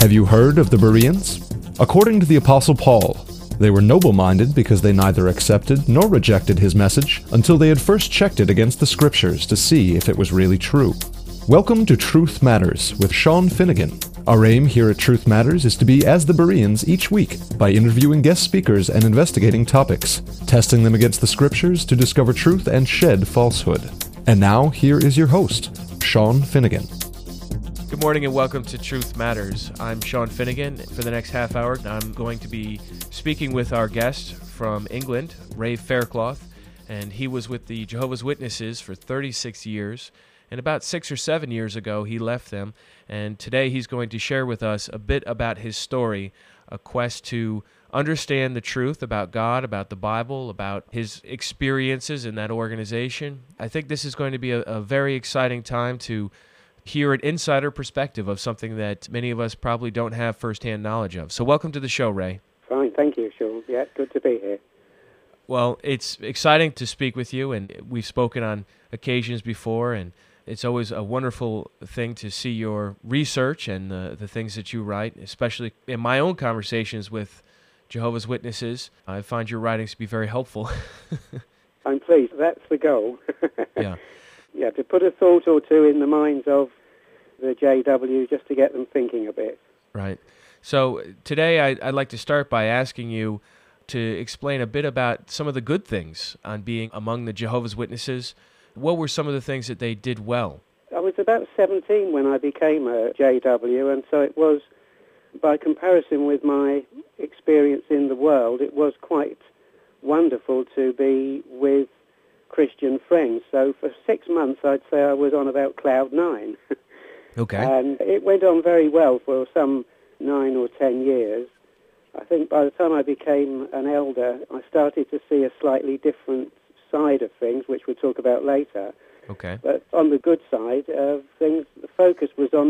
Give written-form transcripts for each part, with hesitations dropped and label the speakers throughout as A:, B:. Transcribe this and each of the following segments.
A: Have you heard of the Bereans? According to the Apostle Paul, they were noble-minded because they neither accepted nor rejected his message until they had first checked it against the Scriptures to see if it was really true. Welcome to Truth Matters with Sean Finnegan. Our aim here at Truth Matters is to be as the Bereans each week by interviewing guest speakers and investigating topics, testing them against the Scriptures to discover truth and shed falsehood. And now, here is your host, Sean Finnegan.
B: Good morning and welcome to Truth Matters. I'm Sean Finnegan. For the next half hour, I'm going to be speaking with our guest from England, Ray Faircloth, and he was with the Jehovah's Witnesses for 36 years, and about 6 or 7 years ago, he left them, and today he's going to share with us a bit about his story, a quest to understand the truth about God, about the Bible, about his experiences in that organization. I think this is going to be a very exciting time to hear an insider perspective of something that many of us probably don't have firsthand knowledge of. So welcome to the show, Ray.
C: Fine, thank you, Sean. Yeah, good to be here.
B: Well, it's exciting to speak with you, and we've spoken on occasions before, and it's always a wonderful thing to see your research and the things that you write, especially in my own conversations with Jehovah's Witnesses. I find your writings to be very helpful.
C: I'm pleased. That's the goal.
B: Yeah.
C: Yeah, to put a thought or two in the minds of the JW just to get them thinking a bit.
B: Right. So today I'd like to start by asking you to explain a bit about some of the good things on being among the Jehovah's Witnesses. What were some of the things that they did well?
C: I was about 17 when I became a JW, and so it was, by comparison with my experience in the world, it was quite wonderful to be with Christian friends. So for 6 months, I'd say I was on about cloud 9.
B: Okay.
C: And it went on very well for some 9 or 10 years. I think by the time I became an elder, I started to see a slightly different side of things, which we'll talk about later.
B: Okay.
C: But on the good side of things, the focus was on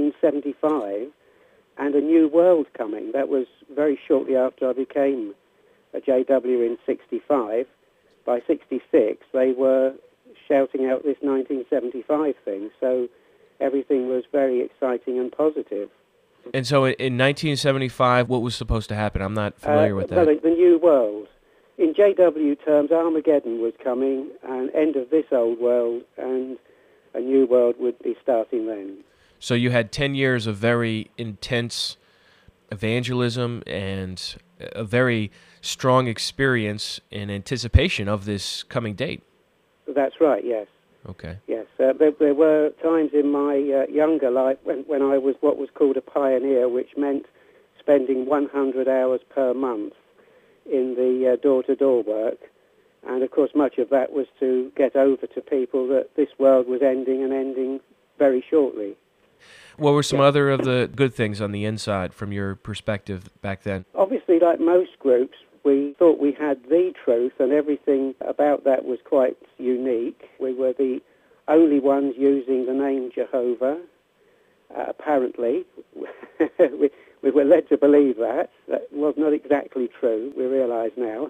C: 1975 and a new world coming. That was very shortly after I became a JW in 65. By 66, they were shouting out this 1975 thing, so everything was very exciting and positive.
B: And so in 1975, what was supposed to happen? I'm not familiar with that.
C: Well, the new world. In JW terms, Armageddon was coming, an end of this old world, and a new world would be starting then.
B: So you had 10 years of very intense evangelism and a very strong experience in anticipation of this coming date.
C: That's right, yes.
B: Okay.
C: Yes, there were times in my younger life when I was what was called a pioneer, which meant spending 100 hours per month in the door-to-door work. And, of course, much of that was to get over to people that this world was ending and ending very shortly.
B: What were some other of the good things on the inside from your perspective back then?
C: Obviously, like most groups, we thought we had the truth, and everything about that was quite unique. We were the only ones using the name Jehovah, apparently. We were led to believe that. That was not exactly true, we realise now.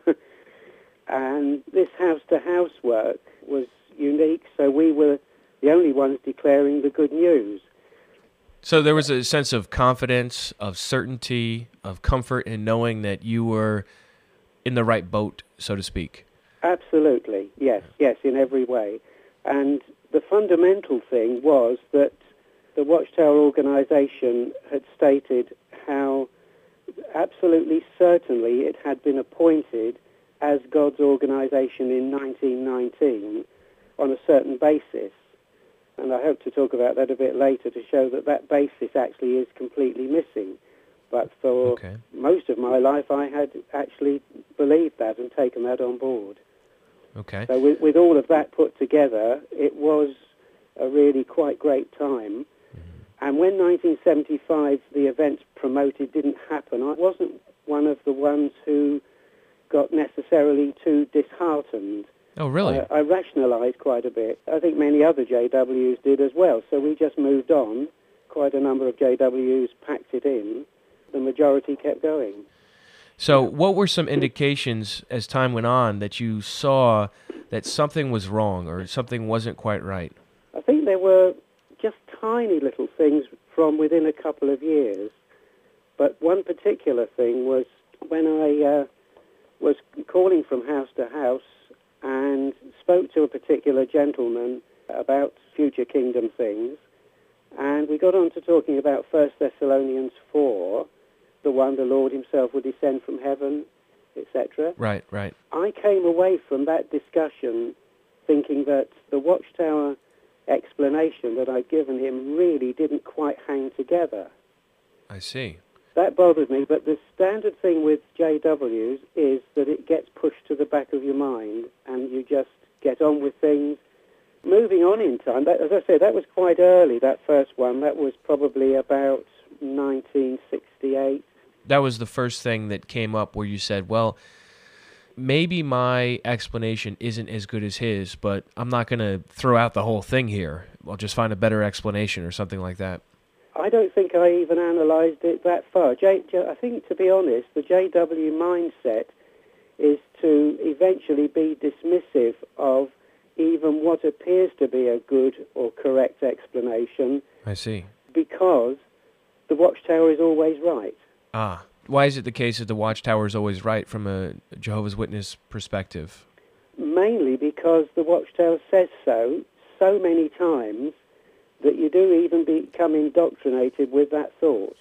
C: And this house-to-house work was unique, so we were the only ones declaring the good news.
B: So there was a sense of confidence, of certainty, of comfort in knowing that you were in the right boat, so to speak.
C: Absolutely, yes, in every way. And the fundamental thing was that the Watchtower organisation had stated how absolutely certainly it had been appointed as God's organisation in 1919 on a certain basis. And I hope to talk about that a bit later to show that that basis actually is completely missing. But for most of my life, I had actually believed that and taken that on board.
B: Okay.
C: So with all of that put together, it was a really quite great time. Mm-hmm. And when 1975, the events promoted didn't happen, I wasn't one of the ones who got necessarily too disheartened.
B: Oh, really?
C: I rationalised quite a bit. I think many other JWs did as well. So we just moved on. Quite a number of JWs packed it in. The majority kept going.
B: So what were some indications as time went on that you saw that something was wrong or something wasn't quite right?
C: I think there were just tiny little things from within a couple of years. But one particular thing was when I was calling from house to house and spoke to a particular gentleman about future kingdom things, and we got on to talking about 1 Thessalonians 4, the one the Lord himself would descend from heaven, etc.
B: Right.
C: I came away from that discussion thinking that the Watchtower explanation that I'd given him really didn't quite hang together.
B: I see.
C: That bothered me, but the standard thing with JWs is that it gets pushed to the back of your mind and you just get on with things. Moving on in time, as I said, that was quite early, that first one. That was probably about 1968.
B: That was the first thing that came up where you said, well, maybe my explanation isn't as good as his, but I'm not going to throw out the whole thing here. I'll just find a better explanation or something like that.
C: I don't think I even analysed it that far. I think, to be honest, the JW mindset is to eventually be dismissive of even what appears to be a good or correct explanation.
B: I see.
C: Because the Watchtower is always right.
B: Ah. Why is it the case that the Watchtower is always right from a Jehovah's Witness perspective?
C: Mainly because the Watchtower says so many times that you do even become indoctrinated with that thought.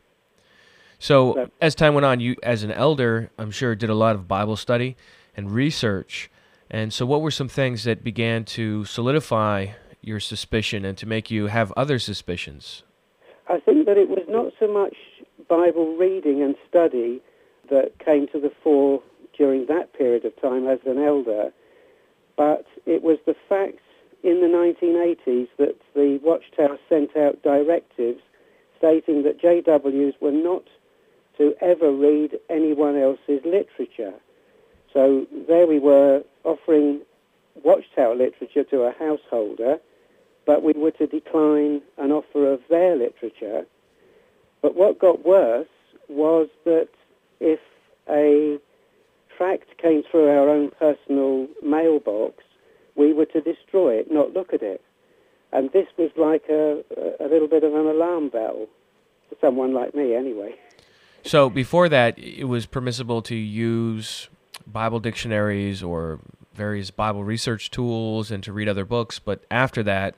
B: So as time went on, you, as an elder, I'm sure, did a lot of Bible study and research. And so what were some things that began to solidify your suspicion and to make you have other suspicions?
C: I think that it was not so much Bible reading and study that came to the fore during that period of time as an elder, but it was the fact in the 1980s that the Watchtower sent out directives stating that JWs were not to ever read anyone else's literature. So there we were offering Watchtower literature to a householder, but we were to decline an offer of their literature. But what got worse was that if a tract came through our own personal mailbox, we were to destroy it, not look at it. And this was like a little bit of an alarm bell for someone like me anyway.
B: So before that, it was permissible to use Bible dictionaries or various Bible research tools and to read other books, but after that,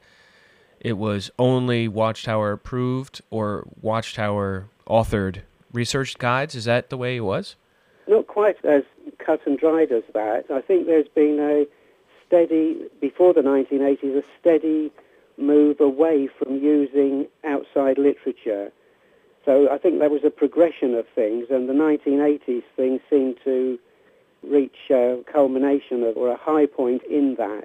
B: it was only Watchtower approved or Watchtower authored research guides? Is that the way it was?
C: Not quite as cut and dried as that. I think there's been a steady, before the 1980s, a steady move away from using outside literature. So I think there was a progression of things, and the 1980s things seemed to reach a culmination or a high point in that.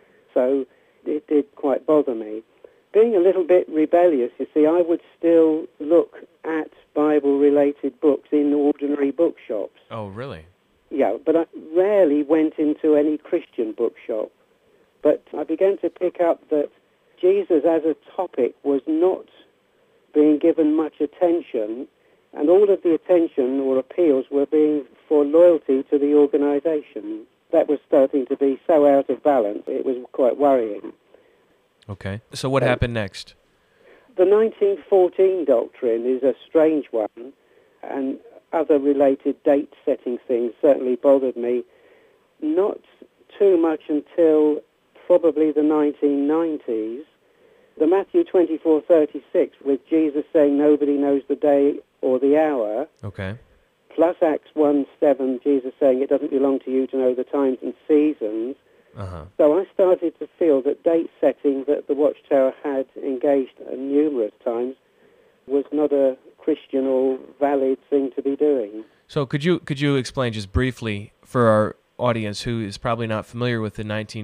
C: So it did quite bother me. Being a little bit rebellious, you see, I would still look at Bible-related books in ordinary bookshops.
B: Oh, really?
C: Yeah, but I rarely went into any Christian bookshop. But I began to pick up that Jesus as a topic was not being given much attention, and all of the attention or appeals were being for loyalty to the organization. That was starting to be so out of balance, it was quite worrying.
B: Okay. So what happened next?
C: The 1914 doctrine is a strange one, and other related date-setting things certainly bothered me. Not too much until probably the 1990s. The Matthew 24:36, with Jesus saying nobody knows the day or the hour,
B: Okay.
C: plus Acts 1:7, Jesus saying it doesn't belong to you to know the times and seasons. So I started to feel that date setting that the Watchtower had engaged in numerous times was not a Christian or valid thing to be doing.
B: So could you explain just briefly for our audience who is probably not familiar with the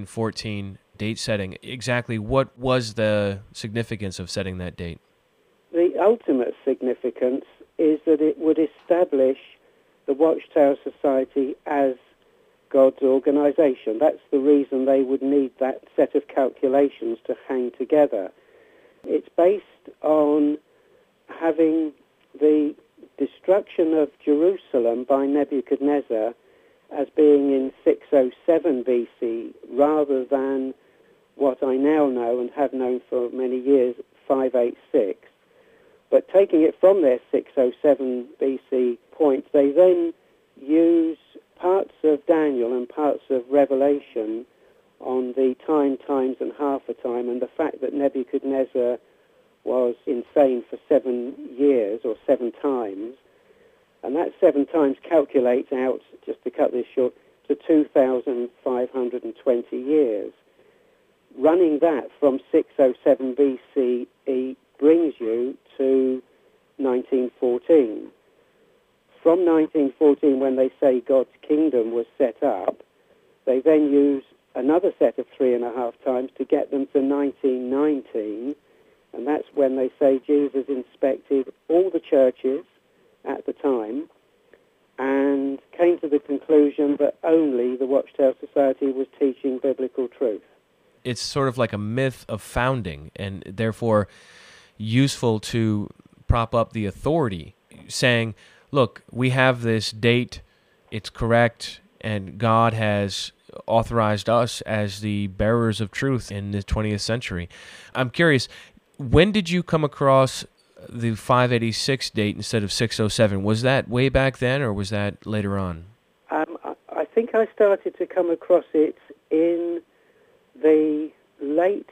B: 1914 date setting, exactly what was the significance of setting that date?
C: The ultimate significance is that it would establish the Watchtower Society as God's organization. That's the reason they would need that set of calculations to hang together. It's based on having the destruction of Jerusalem by Nebuchadnezzar as being in 607 BC rather than what I now know and have known for many years, 586. But taking it from their 607 BC point, they then use parts of Daniel and parts of Revelation on the time, times, and half a time, and the fact that Nebuchadnezzar was insane for 7 years, or 7 times, and that 7 times calculates out, just to cut this short, to 2,520 years. Running that from 607 BCE brings you to 1914. From 1914, when they say God's kingdom was set up, they then use another set of 3.5 times to get them to 1919, and that's when they say Jesus inspected all the churches at the time and came to the conclusion that only the Watchtower Society was teaching biblical truth.
B: It's sort of like a myth of founding, and therefore useful to prop up the authority, saying, look, we have this date, it's correct, and God has authorized us as the bearers of truth in the 20th century. I'm curious, when did you come across the 586 date instead of 607? Was that way back then, or was that later on?
C: I think I started to come across it in the late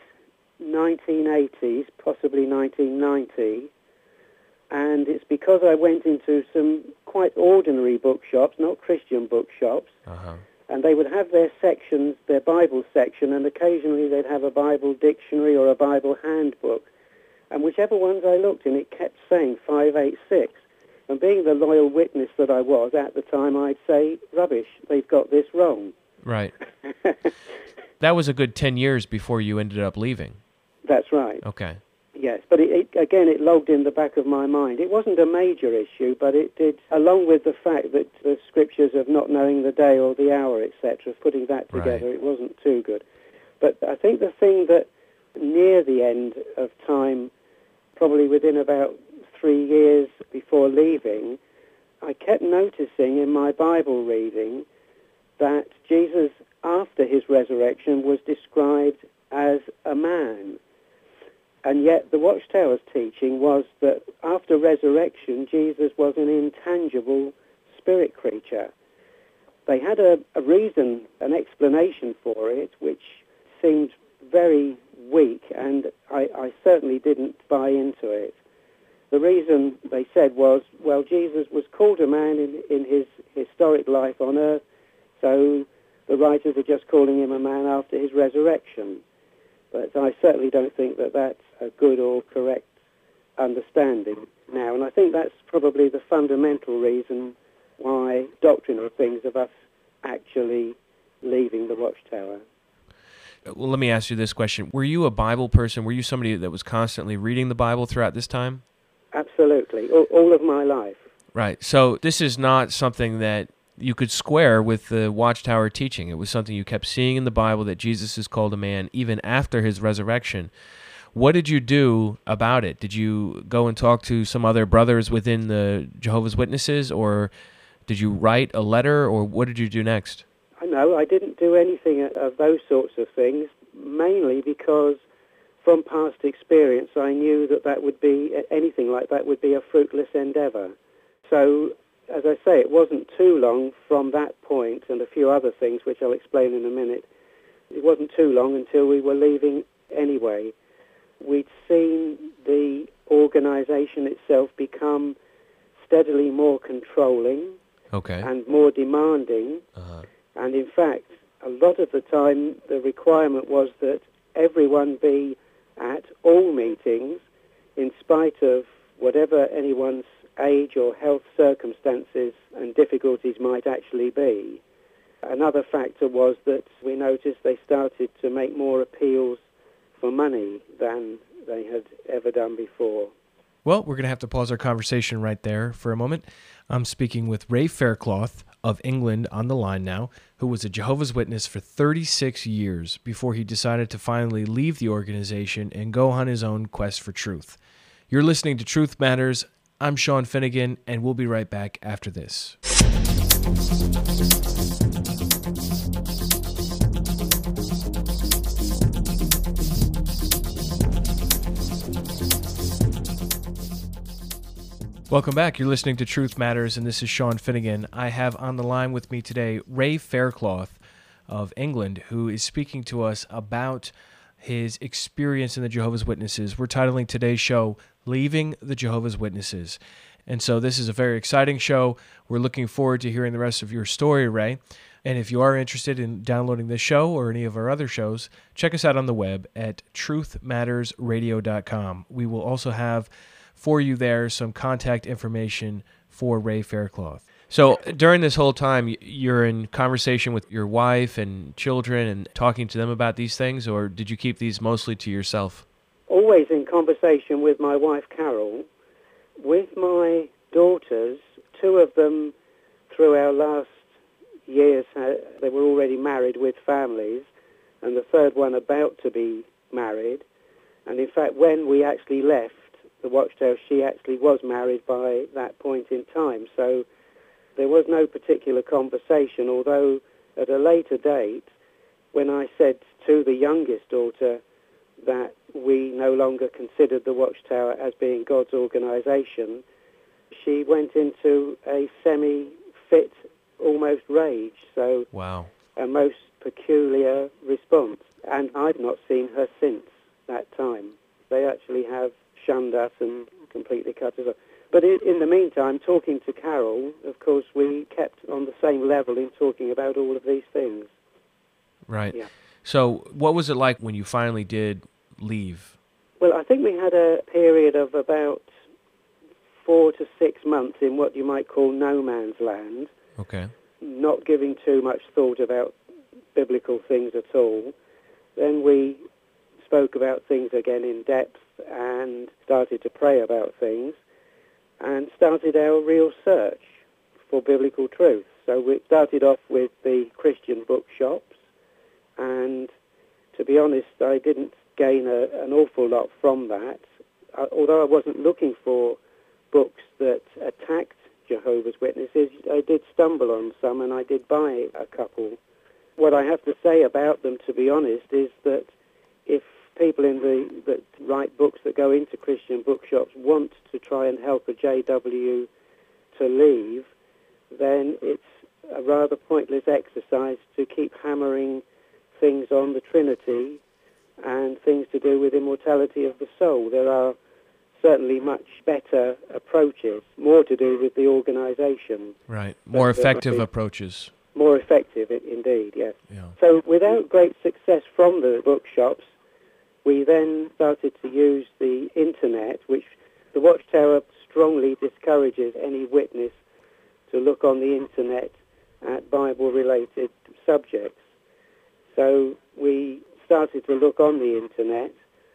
C: 1980s, possibly 1990, and it's because I went into some quite ordinary bookshops, not Christian bookshops, and they would have their sections, their Bible section, and occasionally they'd have a Bible dictionary or a Bible handbook, and whichever ones I looked in, it kept saying 586, and being the loyal witness that I was at the time, I'd say, rubbish, they've got this wrong.
B: Right. That was a good 10 years before you ended up leaving.
C: That's right.
B: Okay.
C: Yes, but it logged in the back of my mind. It wasn't a major issue, but it did, along with the fact that the scriptures of not knowing the day or the hour, etc., putting that together,
B: Right.
C: It wasn't too good. But I think the thing that near the end of time, probably within about 3 years before leaving, I kept noticing in my Bible reading that Jesus, after his resurrection, was described as a man. And yet the Watchtower's teaching was that after resurrection, Jesus was an intangible spirit creature. They had a reason, an explanation for it, which seemed very weak, and I certainly didn't buy into it. The reason, they said, was, well, Jesus was called a man in his historic life on earth, so the writers are just calling him a man after his resurrection. But I certainly don't think that that's a good or correct understanding now. And I think that's probably the fundamental reason why doctrinal things of us actually leaving the Watchtower.
B: Well, let me ask you this question. Were you a Bible person? Were you somebody that was constantly reading the Bible throughout this time?
C: Absolutely. All of my life.
B: Right. So this is not something that you could square with the Watchtower teaching. It was something you kept seeing in the Bible, that Jesus is called a man even after his resurrection. What did you do about it? Did you go and talk to some other brothers within the Jehovah's Witnesses, or did you write a letter, or what did you do next?
C: No, I didn't do anything of those sorts of things, mainly because from past experience I knew that would be, anything like that would be a fruitless endeavor. So, as I say, it wasn't too long from that point, and a few other things which I'll explain in a minute. It wasn't too long until we were leaving anyway. We'd seen the organization itself become steadily more controlling and more demanding. And in fact, a lot of the time the requirement was that everyone be at all meetings in spite of whatever anyone's age or health circumstances and difficulties might actually be. Another factor was that we noticed they started to make more appeals for money than they had ever done before.
B: Well, we're going to have to pause our conversation right there for a moment. I'm speaking with Ray Faircloth of England on the line now, who was a Jehovah's Witness for 36 years before he decided to finally leave the organization and go on his own quest for truth. You're listening to Truth Matters. I'm Sean Finnegan, and we'll be right back after this. Welcome back. You're listening to Truth Matters, and this is Sean Finnegan. I have on the line with me today Ray Faircloth of England, who is speaking to us about his experience in the Jehovah's Witnesses. We're titling today's show, Leaving the Jehovah's Witnesses. And so this is a very exciting show. We're looking forward to hearing the rest of your story, Ray. And if you are interested in downloading this show or any of our other shows, check us out on the web at truthmattersradio.com. We will also have for you there some contact information for Ray Faircloth. So during this whole time, you're in conversation with your wife and children and talking to them about these things, or did you keep these mostly to yourself?
C: Always in conversation with my wife, Carol. With my daughters, two of them through our last years, they were already married with families, and the third one about to be married. And in fact, when we actually left the Watchtower, she actually was married by that point in time. So there was no particular conversation, although at a later date, when I said to the youngest daughter that we no longer considered the Watchtower as being God's organisation, she went into a semi-fit, almost rage. So
B: wow,
C: a most peculiar response. And I've not seen her since that time. They actually have shunned us and completely cut us off. But in the meantime, talking to Carol, of course, we kept on the same level in talking about all of these things.
B: Right.
C: Yeah.
B: So what was it like when you finally did leave?
C: Well, I think we had a period of about 4 to 6 months in what you might call no man's land.
B: Okay.
C: Not giving too much thought about biblical things at all. Then we spoke about things again in depth and started to pray about things and started our real search for biblical truth. So we started off with the Christian bookshops, and to be honest, I didn't gain an awful lot from that. Although I wasn't looking for books that attacked Jehovah's Witnesses, I did stumble on some and I did buy a couple. What I have to say about them, to be honest, is that if people that write books that go into Christian bookshops want to try and help a JW to leave, then it's a rather pointless exercise to keep hammering things on the Trinity and things to do with immortality of the soul. There are certainly much better approaches, more to do with the organisation.
B: Right, more effective approaches.
C: More effective, indeed, yes.
B: Yeah.
C: So without great success from the bookshops, we then started to use the Internet, which the Watchtower strongly discourages any witness to look on the Internet at Bible-related subjects. So we started to look on the Internet,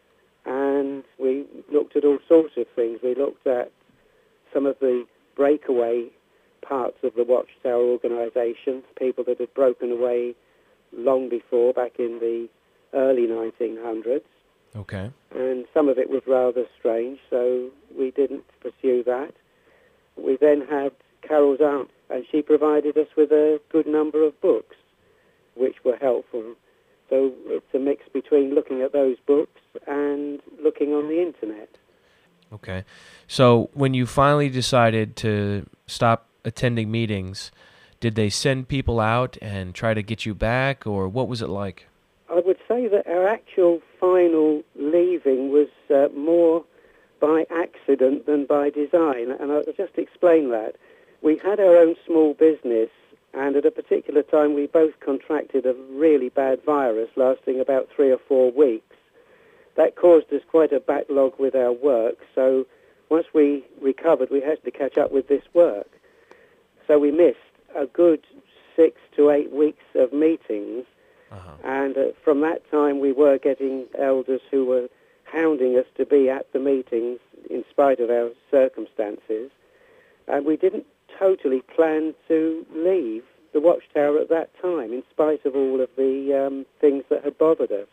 C: and we looked at all sorts of things. We looked at some of the breakaway parts of the Watchtower organisation, people that had broken away long before, back in the early 1900s.
B: Okay.
C: And some of it was rather strange, so we didn't pursue that. We then had Carol's aunt, and she provided us with a good number of books, which were helpful. So it's a mix between looking at those books and looking on the Internet.
B: Okay. So when you finally decided to stop attending meetings, did they send people out and try to get you back, or what was it like?
C: I would say that our actual final leaving was more by accident than by design, and I'll just explain that. We had our own small business, and at a particular time we both contracted a really bad virus lasting about 3 or 4 weeks. That caused us quite a backlog with our work, so once we recovered we had to catch up with this work. So we missed a good 6 to 8 weeks of meetings. And from that time we were getting elders who were hounding us to be at the meetings in spite of our circumstances. And we didn't totally plan to leave the Watchtower at that time, in spite of all of the things that had bothered us.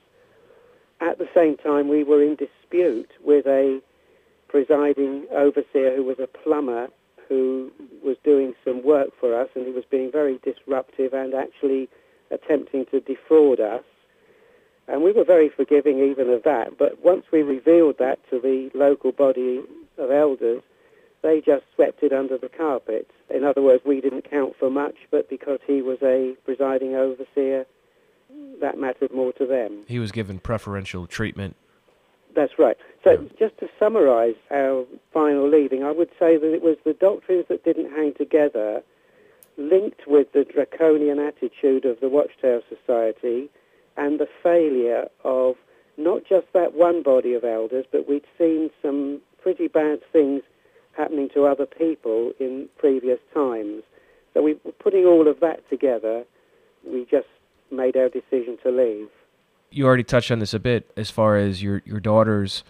C: At the same time, we were in dispute with a presiding overseer who was a plumber who was doing some work for us, and he was being very disruptive and actually attempting to defraud us. And we were very forgiving even of that. But once we revealed that to the local body of elders, they just swept it under the carpet. In other words, we didn't count for much, but because he was a presiding overseer, that mattered more to them.
B: He was given preferential treatment.
C: That's right. So just to summarize our final leaving, I would say that it was the doctrines that didn't hang together, linked with the draconian attitude of the Watchtower Society and the failure of not just that one body of elders, but we'd seen some pretty bad things happening to other people in previous times. So we were putting all of that together. We just made our decision to leave.
B: You already touched on this a bit as far as your daughters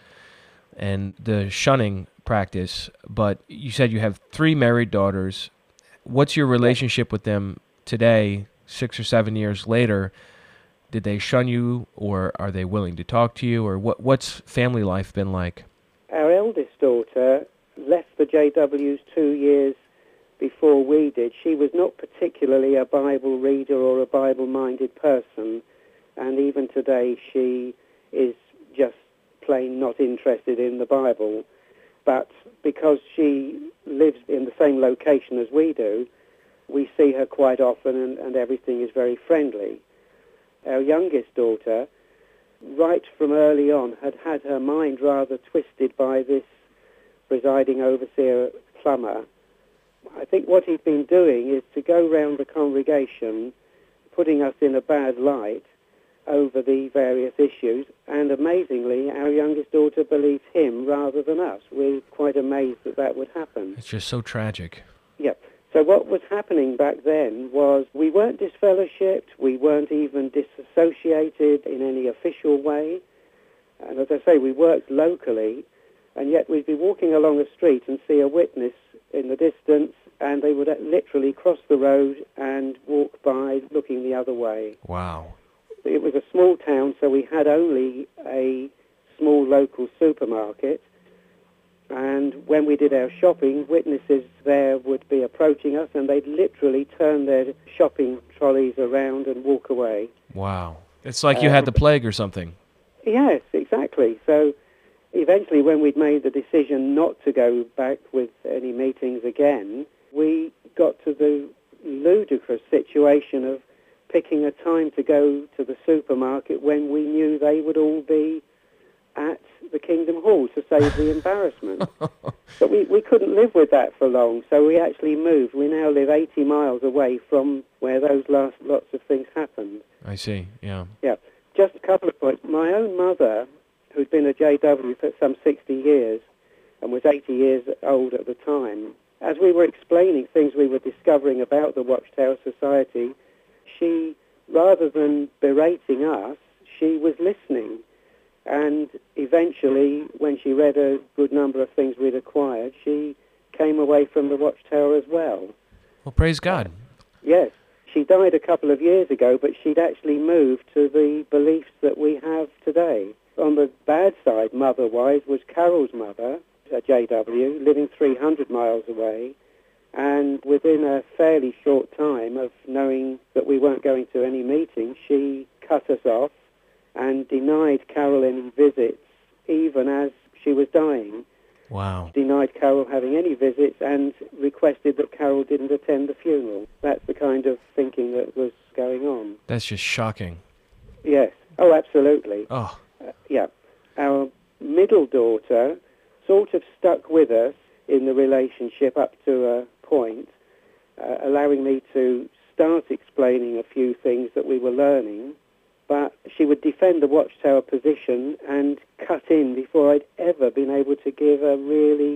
B: and the shunning practice, but you said you have 3 married daughters. What's your relationship with them today, 6 or 7 years later? Did they shun you, or are they willing to talk to you, or what's family life been like?
C: Our eldest daughter left the JWs 2 years before we did. She was not particularly a Bible reader or a Bible-minded person, and even today she is just plain not interested in the Bible. But because she lives in the same location as we do, we see her quite often, and everything is very friendly. Our youngest daughter, right from early on, had had her mind rather twisted by this presiding overseer Plummer. I think what he'd been doing is to go round the congregation, putting us in a bad light over the various issues, and amazingly, our youngest daughter believes him rather than us. We're quite amazed that that would happen.
B: It's just so tragic.
C: Yep. So what was happening back then was we weren't disfellowshipped, we weren't even disassociated in any official way. And as I say, we worked locally, and yet we'd be walking along a street and see a witness in the distance, and they would literally cross the road and walk by looking the other way.
B: Wow.
C: It was a small town, so we had only a small local supermarket. And when we did our shopping, witnesses there would be approaching us, and they'd literally turn their shopping trolleys around and walk away.
B: Wow. It's like you had the plague or something.
C: Yes, exactly. So eventually, when we'd made the decision not to go back with any meetings again, we got to the ludicrous situation of picking a time to go to the supermarket when we knew they would all be at the Kingdom Hall to save the embarrassment. But we couldn't live with that for long, so we actually moved. We now live 80 miles away from where those lots of things happened.
B: I see, yeah.
C: Yeah. Just a couple of points. My own mother, who'd been a JW for some 60 years and was 80 years old at the time, as we were explaining things we were discovering about the Watchtower Society, she, rather than berating us, she was listening. And eventually, when she read a good number of things we'd acquired, she came away from the Watchtower as well.
B: Well, praise God.
C: Yes. She died a couple of years ago, but she'd actually moved to the beliefs that we have today. On the bad side, mother-wise, was Carol's mother, a JW, living 300 miles away. And within a fairly short time of knowing that we weren't going to any meetings, she cut us off and denied Carol any visits, even as she was dying.
B: Wow.
C: Denied Carol having any visits and requested that Carol didn't attend the funeral. That's the kind of thinking that was going on.
B: That's just shocking.
C: Yes. Oh, absolutely.
B: Oh.
C: Yeah. Our middle daughter sort of stuck with us in the relationship up to a point, allowing me to start explaining a few things that we were learning. But she would defend the Watchtower position and cut in before I'd ever been able to give a really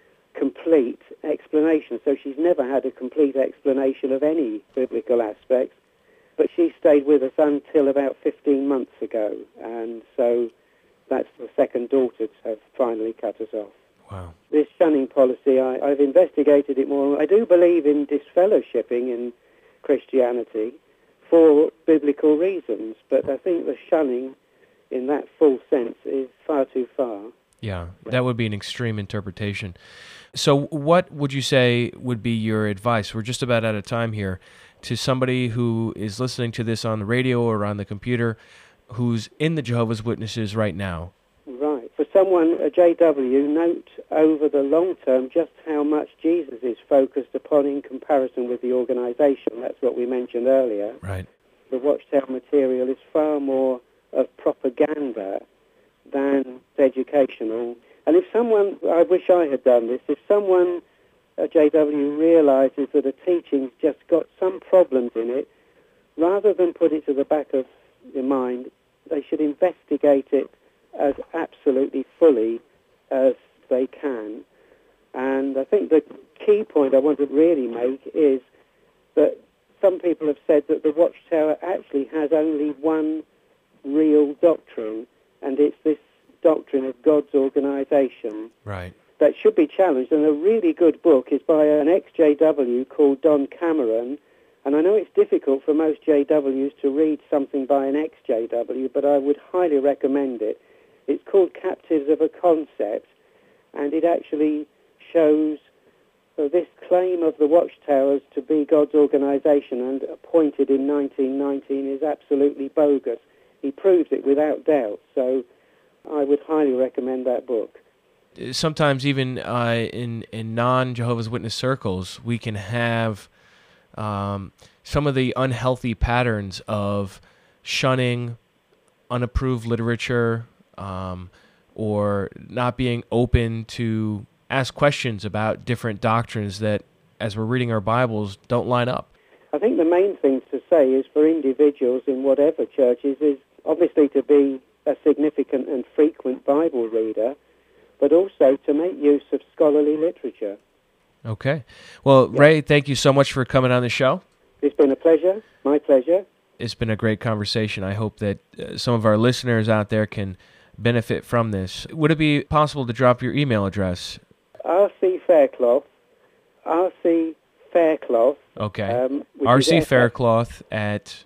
C: complete explanation. So she's never had a complete explanation of any biblical aspects. But she stayed with us until about 15 months ago. And so that's the second daughter to have finally cut us off.
B: Wow.
C: This shunning policy, I've investigated it more. I do believe in disfellowshipping in Christianity for biblical reasons, but I think the shunning in that full sense is far too far.
B: Yeah, that would be an extreme interpretation. So what would you say would be your advice? We're just about out of time here. To somebody who is listening to this on the radio or on the computer, who's in the Jehovah's Witnesses right now.
C: Right. For someone, a JW, note over the long term just how much Jesus is focused upon in comparison with the organisation. That's what we mentioned earlier.
B: Right.
C: The Watchtower material is far more of propaganda than educational. And if someone, I wish I had done this, if someone, a JW, realises that a teaching's just got some problems in it, rather than put it to the back of your mind, they should investigate it as absolutely fully as they can. And I think the key point I want to really make is that some people have said that the Watchtower actually has only one real doctrine, and it's this doctrine of God's organisation.
B: Right.
C: That should be challenged. And a really good book is by an ex-JW called Don Cameron. And I know it's difficult for most JWs to read something by an ex-JW, but I would highly recommend it. It's called Captives of a Concept, and it actually shows this claim of the Watchtowers to be God's organisation and appointed in 1919 is absolutely bogus. He proves it without doubt, so I would highly recommend that book.
B: Sometimes even in non-Jehovah's Witness circles, we can have some of the unhealthy patterns of shunning unapproved literature, or not being open to ask questions about different doctrines that, as we're reading our Bibles, don't line up.
C: I think the main thing to say is for individuals in whatever churches is obviously to be a significant and frequent Bible reader, but also to make use of scholarly literature.
B: Okay. Well, yeah. Ray, thank you so much for coming on the show.
C: It's been a pleasure. My pleasure.
B: It's been a great conversation. I hope that some of our listeners out there can benefit from this. Would it be possible to drop your email address?
C: R.C. Faircloth.
B: Okay. R.C. Faircloth at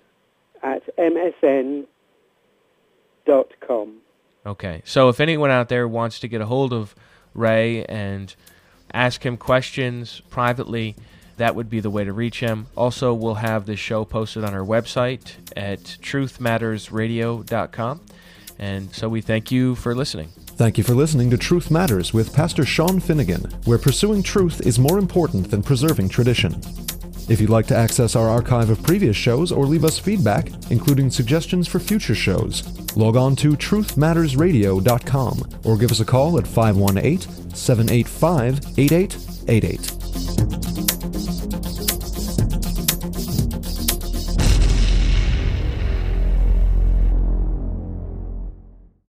B: msn.com. Okay. So if anyone out there wants to get a hold of Ray and ask him questions privately, that would be the way to reach him. Also, we'll have this show posted on our website at truthmattersradio.com. And so we thank you for listening.
A: Thank you for listening to Truth Matters with Pastor Sean Finnegan, where pursuing truth is more important than preserving tradition. If you'd like to access our archive of previous shows or leave us feedback, including suggestions for future shows, log on to truthmattersradio.com or give us a call at 518-785-8888.